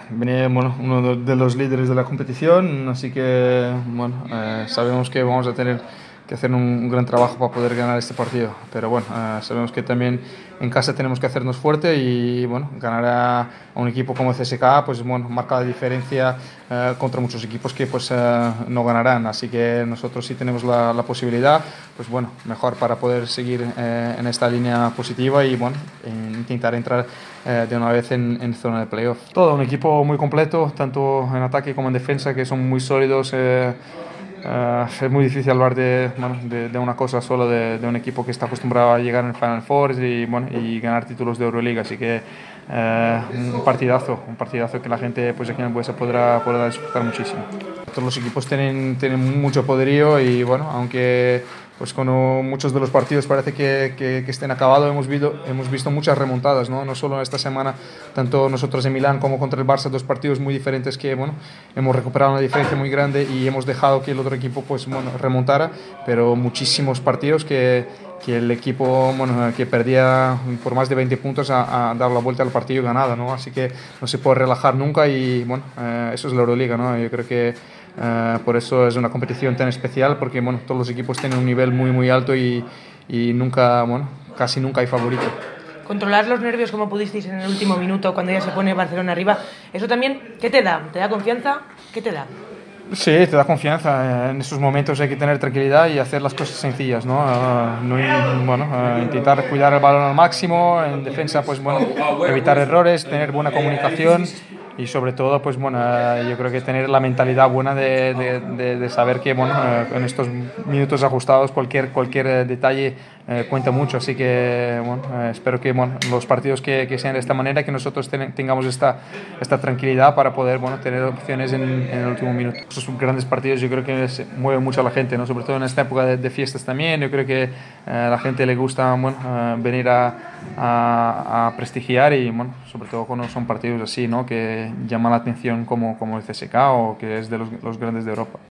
viene uno de los líderes de la competición, así que sabemos que vamos a tener que hacer un gran trabajo para poder ganar este partido. Pero bueno, sabemos que también en casa tenemos que hacernos fuerte y bueno, ganar a un equipo como el CSKA pues bueno, marca la diferencia contra muchos equipos que pues no ganarán. Así que nosotros sí tenemos la posibilidad, pues bueno, mejor para poder seguir en esta línea positiva y bueno, intentar entrar de una vez en zona de playoff. Todo un equipo muy completo, tanto en ataque como en defensa, que son muy sólidos. Es muy difícil hablar de una cosa solo, de un equipo que está acostumbrado a llegar en Final Four y ganar títulos de Euroliga. Así que un partidazo que la gente pues aquí en Buesa podrá disfrutar muchísimo. Todos los equipos tienen mucho poderío y bueno, aunque pues con muchos de los partidos parece que estén acabados, hemos visto muchas remontadas, ¿no? No solo esta semana, tanto nosotros en Milán como contra el Barça, dos partidos muy diferentes que bueno, hemos recuperado una diferencia muy grande y hemos dejado que el otro equipo pues bueno, remontara, pero muchísimos partidos que el equipo bueno, que perdía por más de 20 puntos a dar la vuelta al partido y ganado, ¿no? Así que no se puede relajar nunca y bueno, eso es la Euroliga, ¿no? Yo creo que por eso es una competición tan especial, porque bueno, todos los equipos tienen un nivel muy alto y nunca, bueno, casi nunca hay favorito. Controlar los nervios como pudisteis en el último minuto cuando ya se pone Barcelona arriba, eso también, ¿qué te da? ¿Te da confianza? ¿Qué te da? Sí, te da confianza. En esos momentos hay que tener tranquilidad y hacer las cosas sencillas, ¿no? Intentar cuidar el balón al máximo, en defensa, pues bueno, evitar errores, tener buena comunicación y sobre todo, pues bueno, yo creo que tener la mentalidad buena de saber que, bueno, en estos minutos ajustados cualquier detalle cuenta mucho, así que bueno, espero que bueno, los partidos que sean de esta manera, que nosotros tengamos esta tranquilidad para poder bueno, tener opciones en el último minuto. Esos grandes partidos yo creo que mueven mucho a la gente, ¿no? Sobre todo en esta época de fiestas también, yo creo que a la gente le gusta bueno, venir a prestigiar y bueno, sobre todo cuando son partidos así, ¿no? Que llaman la atención como el CSKA o que es de los grandes de Europa.